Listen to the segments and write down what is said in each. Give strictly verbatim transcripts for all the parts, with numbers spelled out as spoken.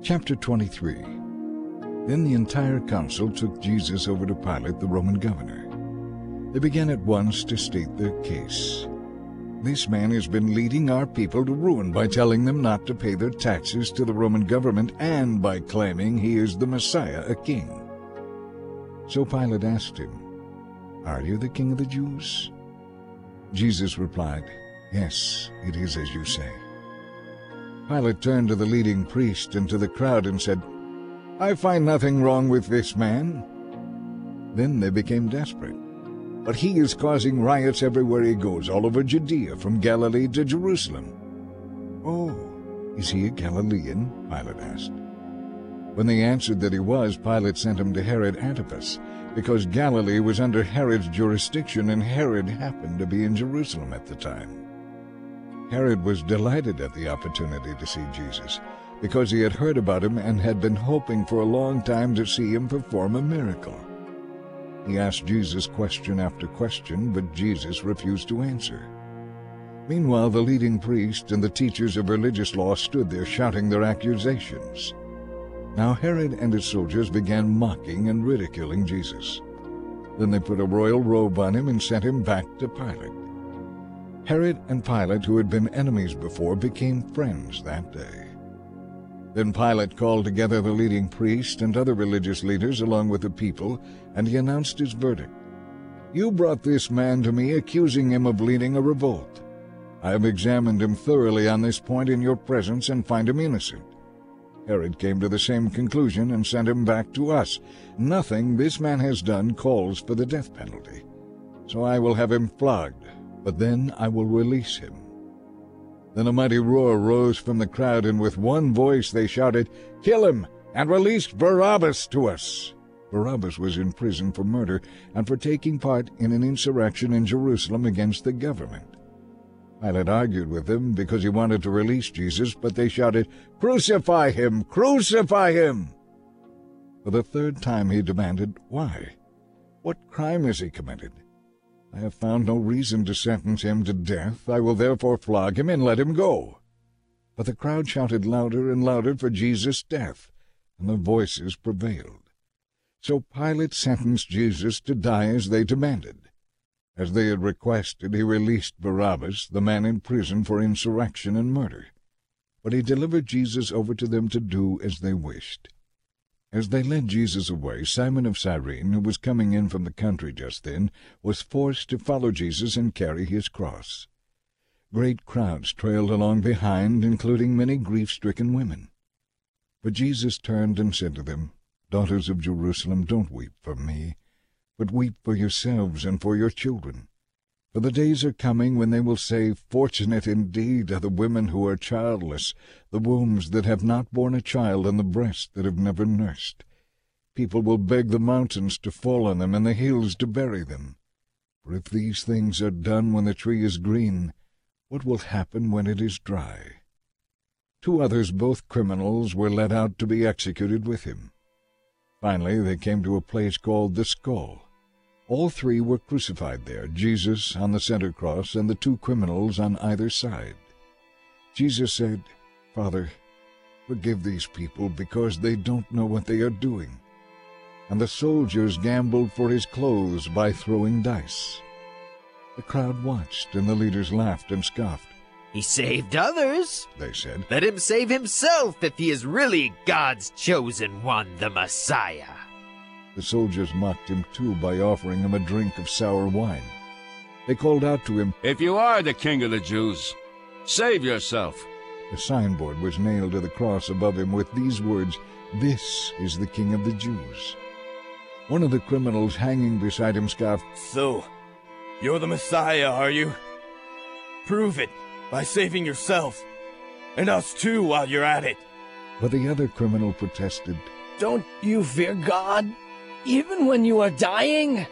Chapter twenty-three. Then the entire council took Jesus over to Pilate, the Roman governor. They began at once to state their case. "This man has been leading our people to ruin by telling them not to pay their taxes to the Roman government and by claiming he is the Messiah, a king." So Pilate asked him, "Are you the king of the Jews?" Jesus replied, "Yes, it is as you say." Pilate turned to the leading priest and to the crowd and said, "I find nothing wrong with this man." Then they became desperate. "But he is causing riots everywhere he goes, all over Judea, from Galilee to Jerusalem." "Oh, is he a Galilean?" Pilate asked. When they answered that he was, Pilate sent him to Herod Antipas, because Galilee was under Herod's jurisdiction, and Herod happened to be in Jerusalem at the time. Herod was delighted at the opportunity to see Jesus, because he had heard about him and had been hoping for a long time to see him perform a miracle. He asked Jesus question after question, but Jesus refused to answer. Meanwhile, the leading priest and the teachers of religious law stood there shouting their accusations. Now Herod and his soldiers began mocking and ridiculing Jesus. Then they put a royal robe on him and sent him back to Pilate. Herod and Pilate, who had been enemies before, became friends that day. Then Pilate called together the leading priest and other religious leaders along with the people, and he announced his verdict. "You brought this man to me, accusing him of leading a revolt. I have examined him thoroughly on this point in your presence and find him innocent." Herod came to the same conclusion and sent him back to us. "Nothing this man has done calls for the death penalty. So I will have him flogged, but then I will release him." Then a mighty roar rose from the crowd, and with one voice they shouted, "Kill him, and release Barabbas to us!" Barabbas was in prison for murder and for taking part in an insurrection in Jerusalem against the government. Pilate argued with them because he wanted to release Jesus, but they shouted, "Crucify him! Crucify him!" For the third time he demanded, "Why? What crime has he committed? I have found no reason to sentence him to death. I will therefore flog him and let him go." But the crowd shouted louder and louder for Jesus' death, and the voices prevailed. So Pilate sentenced Jesus to die as they demanded. As they had requested, he released Barabbas, the man in prison for insurrection and murder. But he delivered Jesus over to them to do as they wished. As they led Jesus away, Simon of Cyrene, who was coming in from the country just then, was forced to follow Jesus and carry his cross. Great crowds trailed along behind, including many grief-stricken women. But Jesus turned and said to them, "Daughters of Jerusalem, don't weep for me, but weep for yourselves and for your children. For the days are coming when they will say, 'Fortunate indeed are the women who are childless, the wombs that have not borne a child, and the breasts that have never nursed.' People will beg the mountains to fall on them and the hills to bury them. For if these things are done when the tree is green, what will happen when it is dry?" Two others, both criminals, were led out to be executed with him. Finally they came to a place called the Skull. All three were crucified there, Jesus on the center cross and the two criminals on either side. Jesus said, "Father, forgive these people, because they don't know what they are doing." And the soldiers gambled for his clothes by throwing dice. The crowd watched, and the leaders laughed and scoffed. "He saved others," they said. "Let him save himself if he is really God's chosen one, the Messiah." The soldiers mocked him too by offering him a drink of sour wine. They called out to him, "If you are the king of the Jews, save yourself." A signboard was nailed to the cross above him with these words, "This is the King of the Jews." One of the criminals hanging beside him scoffed, "So, you're the Messiah, are you? Prove it by saving yourself, and us too while you're at it." But the other criminal protested, "Don't you fear God, even when you are dying?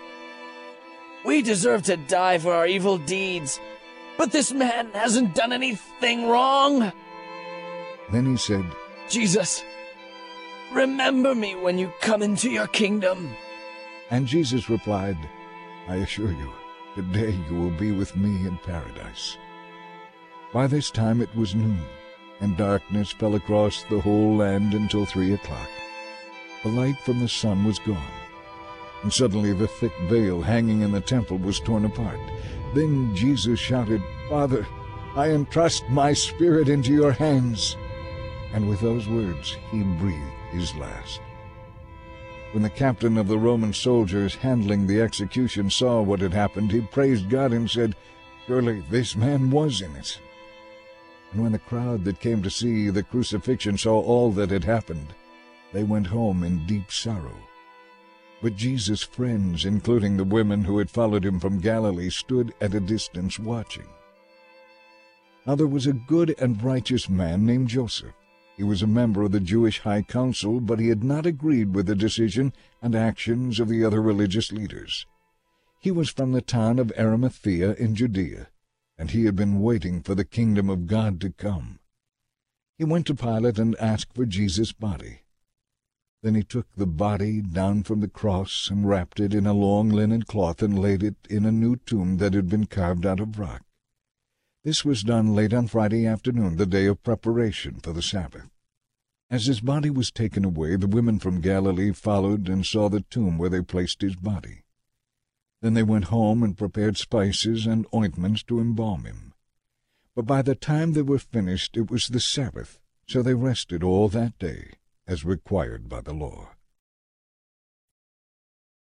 We deserve to die for our evil deeds, but this man hasn't done anything wrong." Then he said, "Jesus, remember me when you come into your kingdom." And Jesus replied, "I assure you, today you will be with me in paradise." By this time it was noon, and darkness fell across the whole land until three o'clock. The light from the sun was gone, and suddenly the thick veil hanging in the temple was torn apart. Then Jesus shouted, "Father, I entrust my spirit into your hands." And with those words he breathed his last. When the captain of the Roman soldiers handling the execution saw what had happened, he praised God and said, "Surely this man was innocent." And when the crowd that came to see the crucifixion saw all that had happened, they went home in deep sorrow. But Jesus' friends, including the women who had followed him from Galilee, stood at a distance watching. Now there was a good and righteous man named Joseph. He was a member of the Jewish High Council, but he had not agreed with the decision and actions of the other religious leaders. He was from the town of Arimathea in Judea, and he had been waiting for the kingdom of God to come. He went to Pilate and asked for Jesus' body. Then he took the body down from the cross and wrapped it in a long linen cloth and laid it in a new tomb that had been carved out of rock. This was done late on Friday afternoon, the day of preparation for the Sabbath. As his body was taken away, the women from Galilee followed and saw the tomb where they placed his body. Then they went home and prepared spices and ointments to embalm him. But by the time they were finished, it was the Sabbath, so they rested all that day, as required by the law.